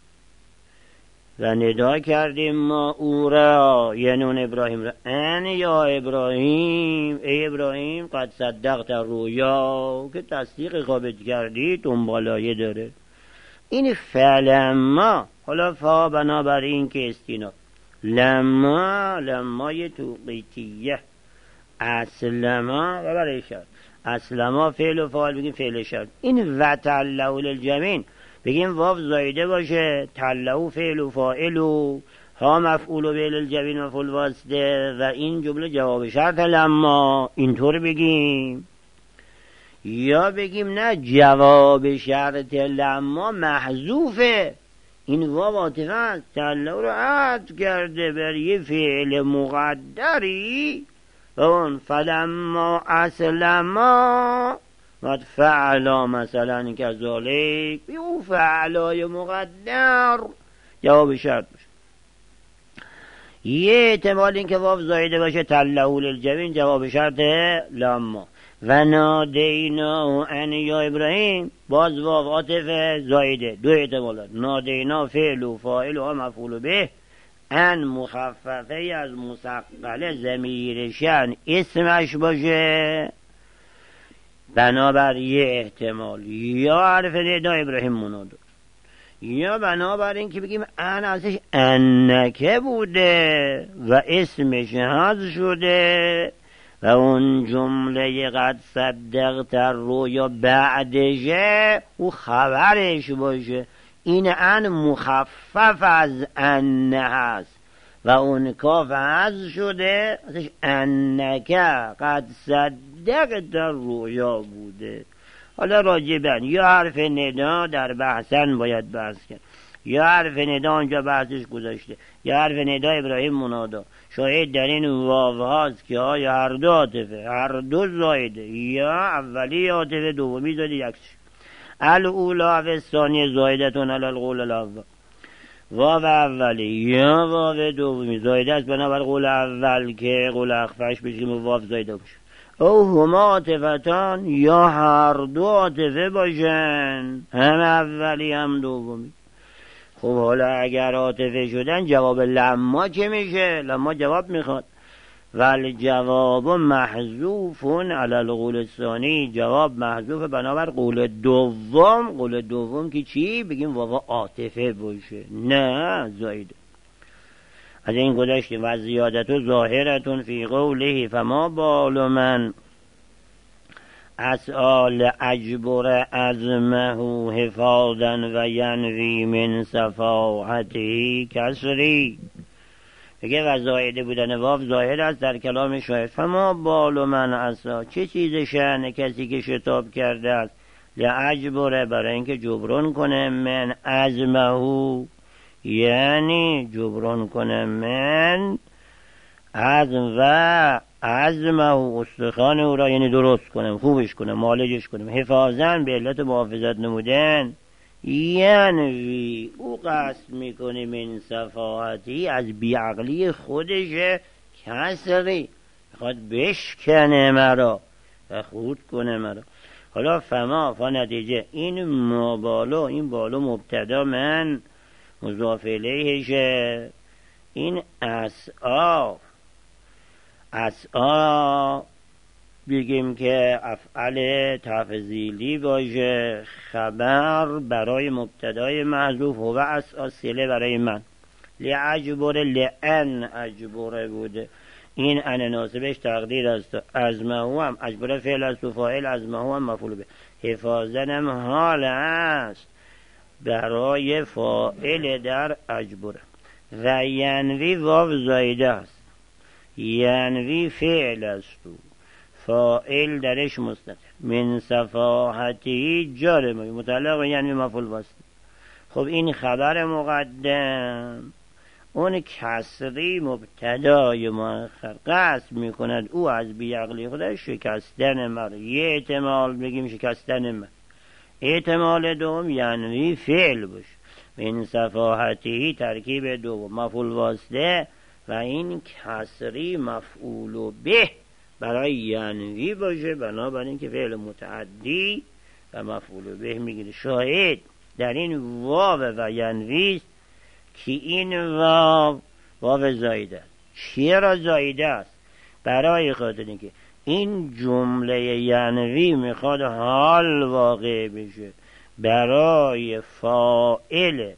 و ندا کردیم ما او را، یعنی اون ابراهیم را، ان یا ابراهیم، ای ابراهیم قد صدقت رویا، که تصدیق خوابت کردی، دنبالایه داره. این فلما، حالا فا بنابر این که استینا، لما، لمای توقیتیه، اسلما و برای شرط، اسلما فعل و فاعل بگیم فعل شرط. این و تله للجبین بگیم واو زایده باشه، تله فعل و فاعل و ها مفعول و به للجبین مفعول واسطه، و این جمله جواب شرط لما، اینطور بگیم. یا بگیم نه، جواب شرط لما محذوفه، این واو عاطفه است، تله رو عطف کرده بر یه فعل مقدری، اون فلما اسلما و فعلا مثلا که ذالک، او فعلای مقدر جواب شرط باشه. یه احتمال این که واو زایده باشه، تله للجبین جواب شرط لما. و نادینا ان یا ابراهیم، باز واو عاطفه زایده، دو احتمالات، نادینا فعل و فاعل و مفعول به، ان مخففه از مثقله ضمیر شأن اسمش باشه، بنابر یه احتمال، یا حرف ندا ابراهیم مناد، یا بنابر این که بگیم ان ازش انکه بوده و اسمش حذف شده و اون جمله قد صدقت رویا بعدشه او خبرش باشه. این ان مخفف از ان هست، و اون کاف حذف شده ازش انکه قد صدق در رویا بوده. حالا راجبن یا حرف ندا در بحثن باید بحث کرد، یا حرف ندا اونجا بحثش گذاشته، یا حرف ندا ابراهیم منادا. شاید در این واو هاست که های هر دو عاطفه، هر دو زایده، یا اولی عاطفه دومی زایده یکش. الاولا و ثانی زایدتون علی القول الاول. واو اولی یا واو دومی زایده است بنابر قول اول که قول اخفش بشیم و واو زایده باشه. او هما عاطفتان یا هر دو عاطفه باشن، هم اولی هم دومی. خب حالا اگر عاطفه شدن جواب لما چه میشه؟ لما جواب میخواد. ولی جواب محذوف علی القول الثانی، جواب محذوف بنابر قول دوم. قول دوم که چی؟ بگیم واو عاطفه باشه، نه زایده. از این گذشتیم. و زیادت ظاهرتون فی قوله فما بال من اسئال اجبر ازمه حفاظا و ینوی من صفاحته کسری. بگه و زایده بودن واو ظاهر است در کلام شاعر. فما بال من اسا، چه چیز شأن کسی که شتاب کرده است لاجبره، برای اینکه جبران کنه، من ازمه یعنی جبران کنه، من عزم و عزمه استخوان او را یعنی درست کنم، خوبش کنم، مالجش کنم. حفاظن به علت محافظت نمودن، یعنی او قصد میکنه من صفاحتی از بیعقلی خودشه، کسری میخواد بشکنه مرا و خود کنه مرا. حالا فما فا نتیجه این ما بالا، این بالا مبتدا من مضاف الیهشه. این اسعا، اسعا بگیم که افعل تفضیلی باشه، خبر برای مبتدای محذوف هو اسعا، صله برای من. لعجبر لئن اجبره بوده، این ان ناسبش تقدیر است. ازمه هم اجبره فعل است و فاعل ازمه هم مفعول به. حفاظن هم حال است برای فاعل در اجبره. و ینوی واو زایده است، ینوی فعل است و فاعل درش مستتر. من صفاحتی جار متعلق ینوی مفعول واسطه. خب این خبر مقدم، اون کسری مبتدای مؤخر قصد میکند او از بیعقلی خودش شکستن من. یه احتمال بگیم شکستن من، احتمال دوم ینوی فعل باشه. من صفاحتی ترکیب دوم مفعول واسطه و این کسری مفعول به برای ینوی باشه، بنابراین که فعل متعدی و مفعول به میگیره. شاهد در این واو و ینوی است که این واو واو زایده است. چرا زایده است؟ برای خاطر اینکه این جمله ینوی میخواد حال واقع بشه برای فاعل،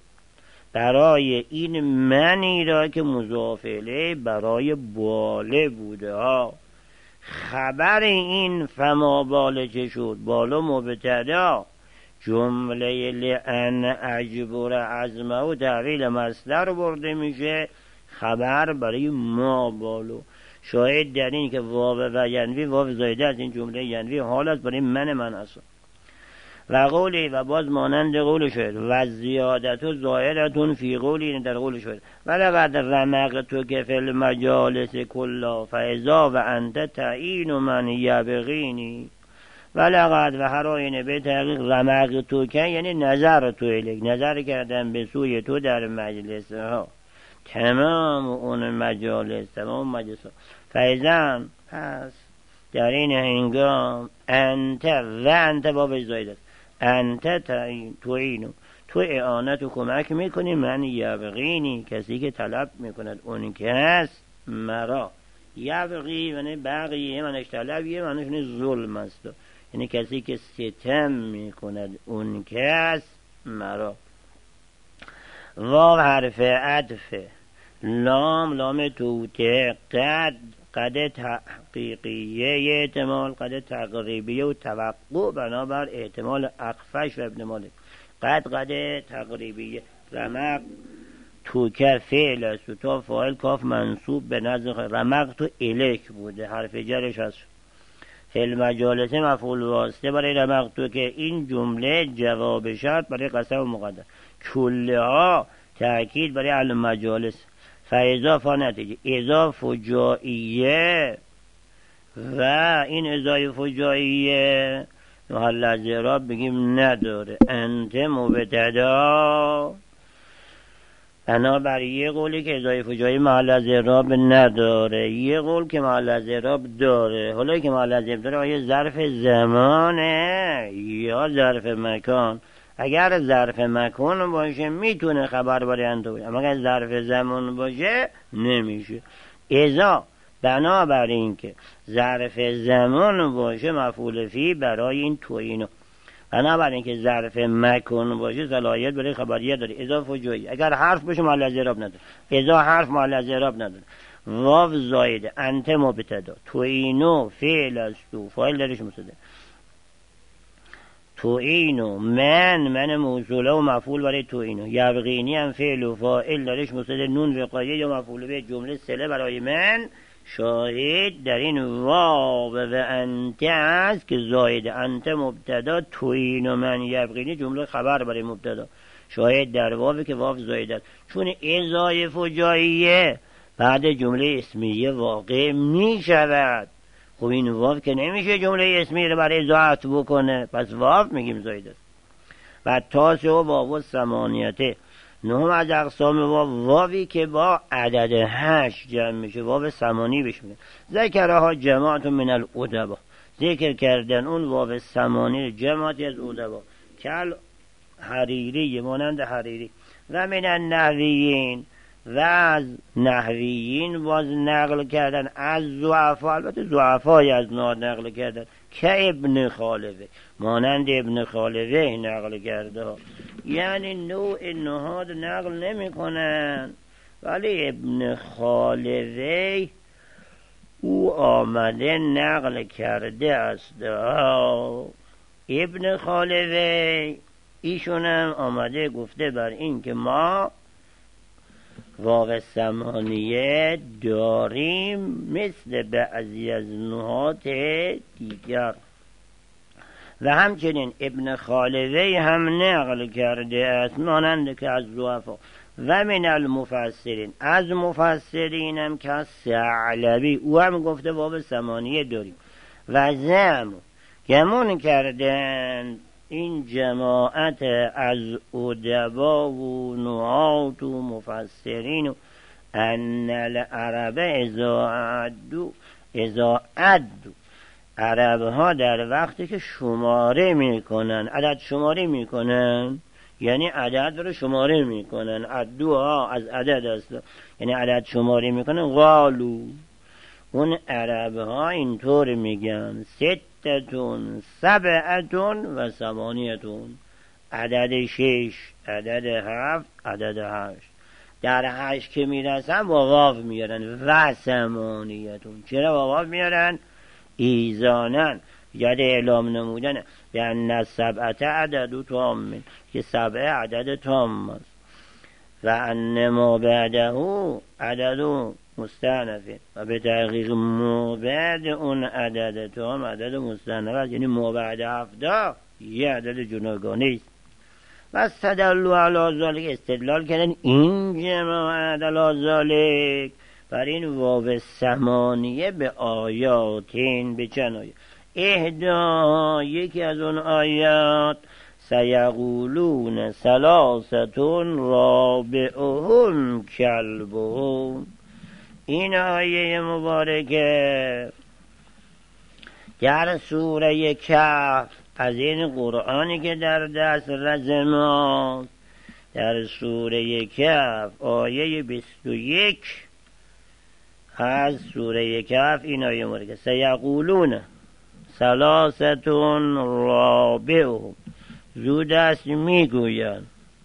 برای این منی را که مضاف الیه برای باله بوده ها. خبر این فما باله چه شد؟ بالا مبتدا، جمله لئن اجبر عزمه و تحویل مصدر برده میشه، خبر برای ما بالو. شاید در این که واو و ینوی واو زایده از این جمله ینوی حال است برای من من اصلا. و قولی و باز مانند قول شاید و زیادت ظاهرتون فی قولی در قول شاید ولقد رمقت که فی المجالس کلا فاذا و انت تعین من یبغینی. ولقد و هر آینه به تحقیق رمقت که یعنی نظر تو الیک، نظر کردن به سوی تو در مجلس ها، تمام اون مجالس، تمام مجلس ها. فاذا پس در این هنگام انت و انت باب زایده است، انت تو اینو تو اعانت و کمک میکنی، من یبغینی کسی که طلب میکند، اون کس مرا. یبغی یعنی بغیه منش طلبیه، منش ظلم است، یعنی کسی که ستم میکند، اون کس مرا. واو حرف عطف، لام لام توته، قد قد تحقیقیه احتمال، قد تقریبیه و توقع بنابر احتمال اخفش و ابن مالک. قد قد تقریبیه، رمق توکر فعل است و تا فاعل کاف منصوب به نزد رمقت و الیک بوده، حرف جرش هست. فعل مجالس مفعول واسطه برای رمقتو که این جمله جواب شرط برای قسم مقدر. کله ها تأکید برای المجالس. فاضافه نتیجه اضاف فجائیه و این اضافه فجائیه محل از اعراب بگیم نداره. انت مبتدا بنا بر یه قولی که اضافه فجائیه محل از اعراب نداره، یه قول که محل از اعراب داره. حالا که محل از اعراب داره آیا ظرف زمانه یا ظرف مکان؟ اگر ظرف مکان باشه میتونه خبر برای انت باشه، اما اگر ظرف زمان باشه نمیشه. ازا بنا بر این که ظرف زمان باشه مفعول فی برای این تو اینو، بنا بر این که ظرف مکان باشه صلاحیت برای خبریه داره. اضافه جایی اگر حرف باشه محل از اعراب نداره. ازا حرف محل از اعراب نداره. واو زائده انت مبتدا تو اینو فعل است و فاعل درش مبتدا. تو اینو من من موصوله و مفعول برای تو اینو. یبغینی هم فعل و فاعل درش مبتدا نون وقایه یا مفعول به جمله صله برای من. شاهد در این واو و انت است که زاید انت مبتدا تو اینو من یبغینی جمله خبر برای مبتدا. شاهد در واو که واو زاید است چون اضافه فجائیه بعد جمله اسمیه واقع می شود. خب این واو که نمیشه جمله اسمی رو برای اضافه بکنه، پس واو میگیم زاید است. و تاسع و واو ثمانیته نهم از اقسام واو واوی که با عدد هشت جمع میشه واو ثمانی بهش میگن. ذکرها جماعت من الادبا، ذکر کردن اون واو ثمانی جماعتی از ادبا کل حریری مانند حریری و من النحویین و از نحویین باز نقل کردن از ضعفا، البته ضعفای از ناد نقل کردن که ابن خالوه مانند ابن خالوه نقل کرده ها. یعنی نوع نهاد نقل نمی کنن ولی ابن خالوه او آمده نقل کرده است. ابن خالوه ایشونم آمده گفته بر این که ما واو ثمانیه داریم مثل بعضی از نهات دیگر. و همچنین ابن خالوه هم نقل کرده است مانند که از ضعفا و من المفسرین از مفسرین هم که ثعلبی او هم گفته واو ثمانیه داریم. و زم گمون کردن این جماعت از ادبا و نعات و مفسرین و ان العرب اذا عدو اذا عدو عرب ها در وقتی که شماره میکنن عدد شماره میکنن یعنی عدد رو شماره میکنن. عدو ها از عدد است یعنی عدد شماره میکنن. قالو اون عرب ها اینطور میگن ستتون سبعتون و ثمانیتون، عدد شش عدد هفت عدد هشت. در هشت که میرسن با واو میارن و ثمانیتون. چرا با واو میارن؟ ایزانن یاد اعلام نمودن یعنی سبعت عدد تام که سبعه عدد تام است و ان ما بعده عدد مستعنفه و به تحقیق ما بعد اون عدد تام عدد مستعنفه است یعنی ما بعد هفته یه عدد جناگانه است. و استدلوا علی ذلک استدلال کردن این جماعت علی ذلک بر این واو ثمانیه به آیاتین به چند آیات. اهدا یکی از اون آیات سیقولون ثلاثتون رابعهم کلبهم، این آیه مبارکه در سوره کهف از این قرآنی که در دست رزماست در سوره کهف آیه بیست و یک از سوره کهف این آیه مبارکه سیقولون ثلاثتون رابعهم زود است میگویند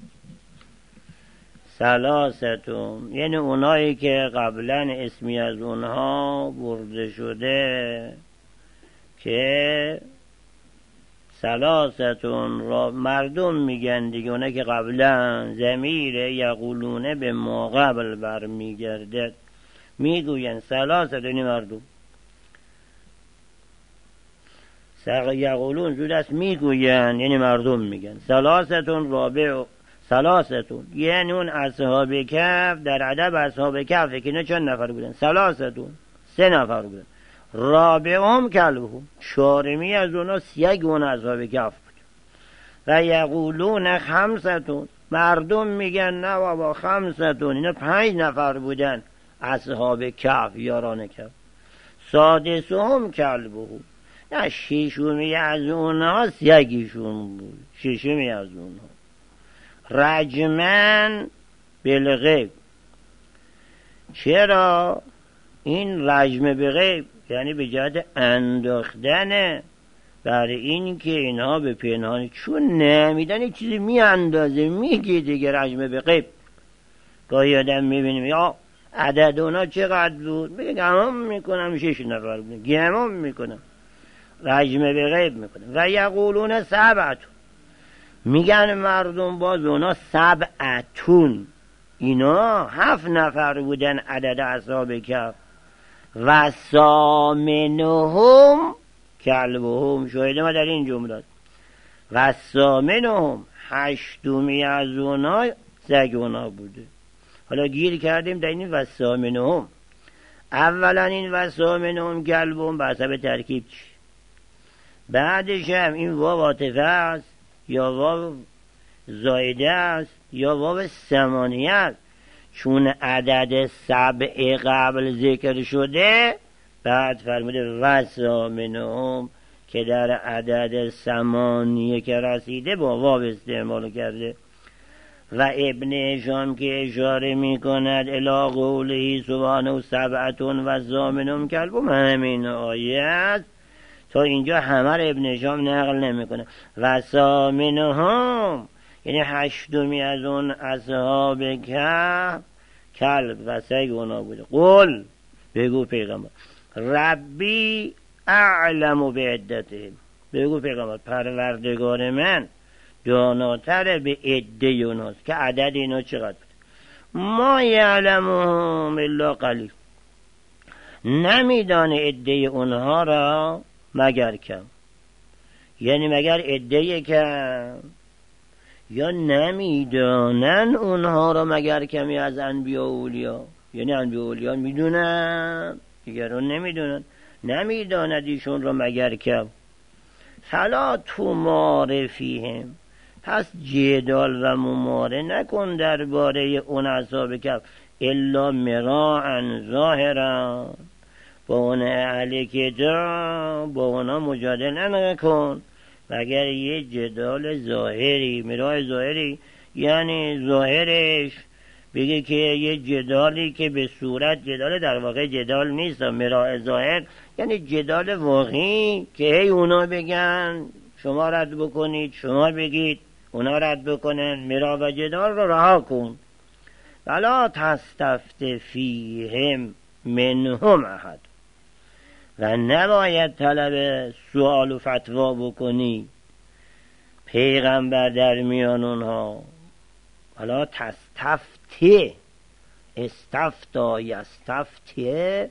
ثلاثتون یعنی اونایی که قبلا اسمی از اونها برده شده که سلاستون را مردم میگن دیگه، اونا که قبلا ضمیر یقولونه به ما قبل بر میگرده میگوین سلاستون مردم. یقولون زود است میگوین یعنی مردم میگن. سلاستون رابع سلاستون یعنی اون اصحاب کهف در عدد اصحاب کهف که اینا چند نفر بودن؟ سلاستون سه نفر بودن. رابعهم کلبهم چهارمی از اونا یک اون اصحاب کهف بود. و یقولون خمستون مردم میگن نه بابا خمستون اینا پنج نفر بودن اصحاب کهف یاران کهف. سادسهم کلبهم نه ششمی از اونها یکیشون بود ششمی از اونها. رجمن بالغیب چرا این رجم به غیب یعنی به جهت انداختنه برای این که اینها به پنهانی چون نمیدن یک چیزی می اندازه میگه دیگه. رجم به غیب گاهی آدم میبینیم یا عدد اونا چقدر بود میگه گمان میکنم شش نفر بود گمان میکنم رجم به غیب میکنه. و یقولون سبعتون میگن مردم باز اونا سبعتون اینا هفت نفر بودن عدد اصحاب کهف. و ثامنهم کلبهم شاید ما در این جملات. و ثامنهم هشتمی از اونا سگ اونا بوده. حالا گیر کردیم در این و ثامنهم. اولا این و ثامنهم کلبهم به حسب ترکیب چی؟ بعدش هم این واو عاطفه است یا واو زایده است یا واو ثمانیه است. چون عدد سبع قبل ذکر شده بعد فرموده و ثامنهم که در عدد ثمانیه که رسیده با واو استعمال کرده. و ابن هشام که اشاره می کند الی قوله سبحانه سبعتون و ثامنهم کلبهم همین آیه تا اینجا همه رو ابن هشام نقل نمی کنه. و ثامنهم یعنی هشتمی از اون اصحاب کهف کلب و سگ اونا بوده. قل بگو پیغمبر ربی اعلم به عدتهم بگو پیغمبر پروردگار من داناتر به عده اوناست که عدد اینا چقدر بود. ما یعلمهم الا قلیل نمیدانه عده اونها را مگر کم یعنی مگر عده کم یا نمیدانن اونها را مگر کمی از انبیا و اولیا یعنی انبیا و اولیا میدونن دیگران نمیدونن نمیداند ایشون را مگر کم. فلا تمار فیهم پس جدال و مماره نکن درباره اون اصحاب کهف الا مراعا ظاهرا با اون اهل کتاب با اونا مجادله نکن مگر یه جدال ظاهری. مراع ظاهری یعنی ظاهرش بگه که یه جدالی که به صورت جدال در واقع جدال نیست. مراع ظاهر یعنی جدال واقعی که هی اونا بگن شما رد بکنید شما بگید اونا رد بکنن. مراع و جدال رو رها کن. ولا تستفت فیهم منهم احد و نباید طلب سوال و فتوا بکنی پیغمبر در میان اونها. حالا تستفتی استفتا یستفتی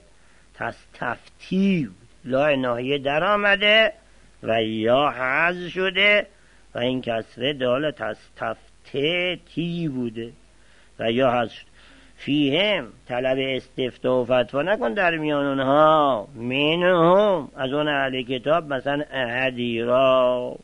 تستفتی لا ناهیه در آمده و یا حذف شده و این کسره دال تستفتی تی بوده و یا حذف شده. فیهم طلب استفتا و فتوا نکن در میان اونها منهم از اون اهل کتاب مثلا احدی را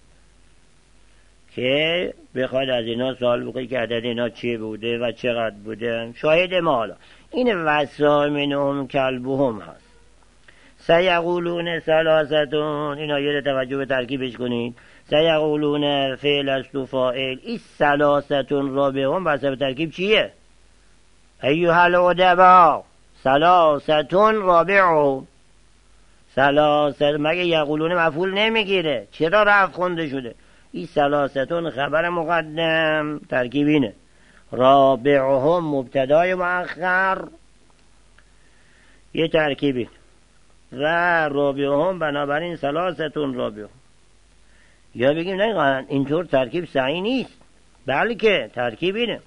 که بخواد از اینا سوال بکنی که عدد اینا چی بوده و چقدر بوده. شاهد ما حالا این وسامنهم کلبهم هست. سیقولون ثلاثتون این آیه رو توجه به ترکیبش کنید. سیقولون فعل است و فاعل این ثلاثتون رابعهم بحث به ترکیب چیه؟ ایها الادبا ثلاثتون رابعهم ثلاثت مگه یقولون مفعول نمیگیره چرا رفع خونده شده؟ این ثلاثتون خبر مقدم ترکیب اینه. رابعهم مبتدای مؤخر یه ترکیبی و رابعهم بنابراین ثلاثتون رابعهم یا بگیم نه اینطور ترکیب صحیح نیست، بلکه ترکیب اینه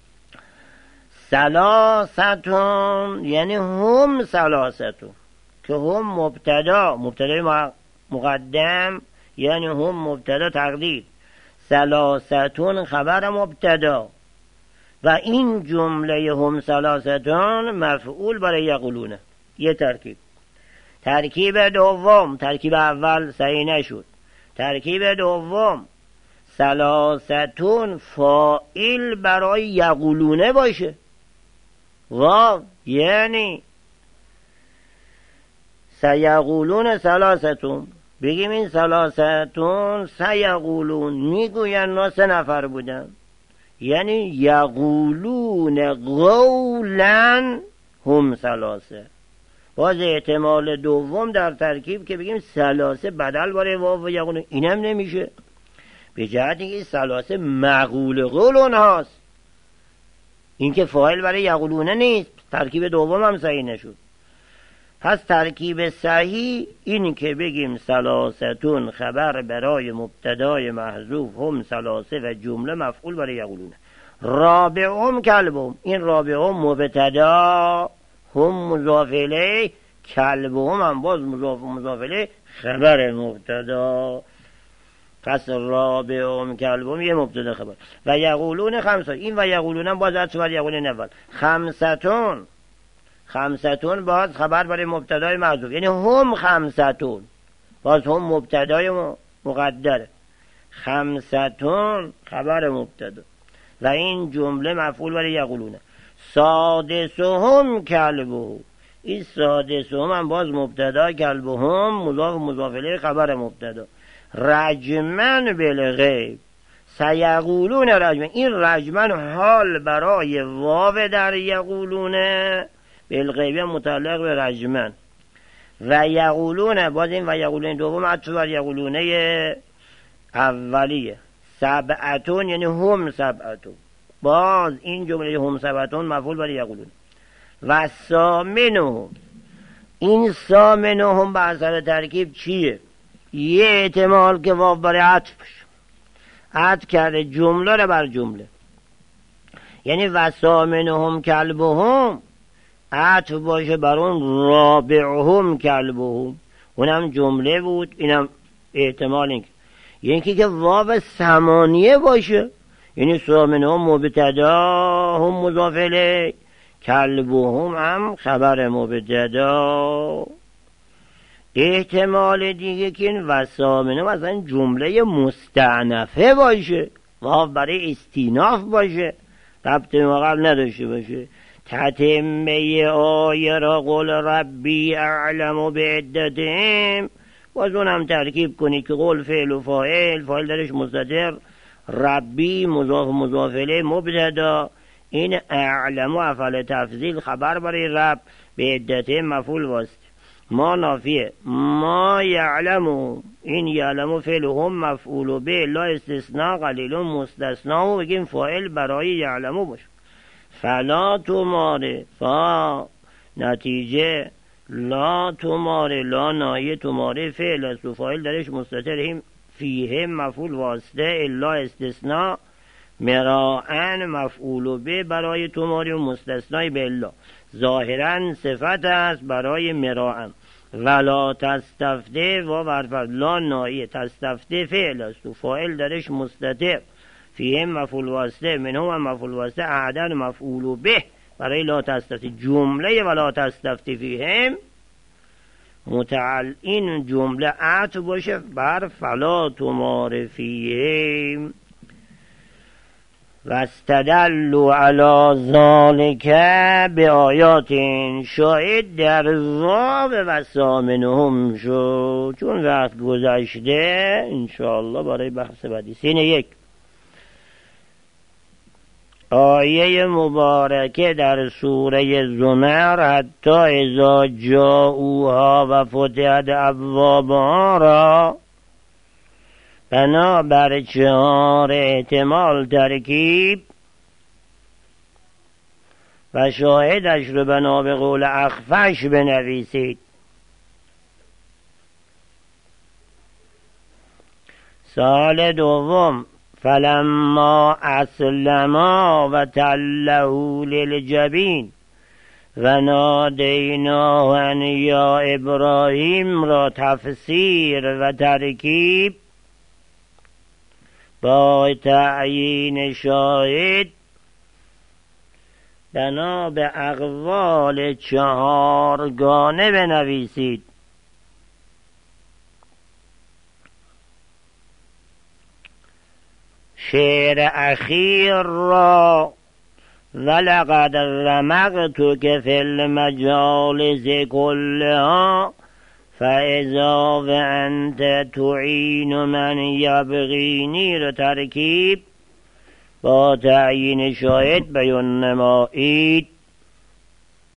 سلاستون یعنی هم سلاستون، که هم مبتدا مبتدا مقدم یعنی هم مبتدا تقدیر، سلاستون خبر مبتدا و این جمله هم سلاستون مفعول برای یقولونه. یه ترکیب. ترکیب دوم، ترکیب اول صحیح نشد، ترکیب دوم سلاستون فاعل برای یقولونه باشه، واو یعنی سیقولون سلاستون، بگیم این سلاستون سیقولون میگوین ما سه نفر بودن، یعنی یقولون قولا هم سلاسه. باز احتمال دوم در ترکیب که بگیم سلاسه بدل برای واو و یقولون، اینم نمیشه، به جهت اینکه سلاسه مقول قول اونهاست، این که فاعل برای یقولونه نیست. ترکیب دوم هم صحیح نشد. پس ترکیب صحیح این که بگیم سلاستون خبر برای مبتدای محذوف هم سلاسه و جمله مفعول برای یقولونه. رابعهم کلبهم، این رابعهم مبتدا هم مضاف الیه، کلبهم هم باز مضاف مضاف الیه خبر مبتدا. پس رابعهم کلبهم یه مبتدا خبر. و یقولون خمسه، این و یقولون هم باز عطف بر یقولون اول. خمستون، خمستون باز خبر برای مبتدای محذوف، یعنی هم خمستون، باز هم مبتدای مقدره، خمستون خبر مبتدا و این جمله مفعول برای یقولونه. سادسهم کلبهم، این سادسهم هم باز مبتدا، کلبهم مضاف مضاف الیه خبر مبتدا. رجمن بالغیب، سیقولون رجمن، این رجمن حال برای واو در یقولونه، بالغیبی متعلق به رجمن. و یقولون باز این و یقولون دوم عطف بر یقولونه اولیه. سبعتون یعنی هم سبعتون، باز این جمله هم سبعتون مفعول برای یقولون. و سامنهم، این سامنهم به اثر ترکیب چیه؟ یه احتمال که واو برای عطف بشه، عطف کرده جمله رو بر جمله، یعنی و سامنهم کلبهم عطف باشه بر اون رابعهم کلبهم، اونم جمله بود، اینم احتمال اینکه یکی که واو ثمانیه باشه، یعنی سامنهم مبتدا هم مضاف الیه، کلبهم هم خبر مبتدا. احتمال دیگه که این و سامنهم مثلا جمله مستعنفه باشه، واو برای استیناف باشه، ربط مقابل نداشته باشه. تتمه آیه را قول ربی اعلم بعدتهم، باز اونم ترکیب کنی که قول فعل و فاعل، فاعل درش مستتر، ربی مضاف مضاف الیه مبتدا، این اعلم و افعال تفضیل خبر برای رب، بعدتهم مفعول واسطه. ما نافیه، ما یعلمو، این یعلمو فعل هم مفعول به، لا استثناء قلیل مستثنا و بگیم فاعل برای یعلمو باشه. فلا تماره، فا نتیجه، لا تماره، لا نایه، تماره فعل است و فاعل درش مستتر، هم فیه مفعول واسطه، الا استثناء، مراعن مفعول به برای تماره و مستثنای به الا، ظاهرا صفت است برای مراعن. ولا تستفته و برفت، لا نایه، تستفته فعل است و فاعل درش مستتر، فیهم مفعول واسطه، منهم هم مفعول واسطه، اعدن مفعول به برای لا تستفته. جمله ولا تستفته فیهم متعل، این جمله عطف باشه بر فلا تمار فیهم. و استدلوا علی ذالک به آیات، شاید در واو و سامنهم شد، چون وقت گذشته انشاءالله برای بحث بعدی. سین یک آیه مبارکه در سوره زمر، حتی اذا جاءوها و فتحت ابوابها را بنا بر چهار احتمال ترکیب و شاهدش رو بنا به قول اخفش بنویسید. سال دوم فلما اسلما و تله للجبین و نادیناه ان یا ابراهیم را تفسیر و ترکیب با تعیین شاهد بنا به اقوال چهارگانه بنویسید. شعر اخیر را ولقد رمقتک فی المجالس کلها فاذا وانت تعین من یبغینی را ترکیب با تعیین شاهد بیان نمایید.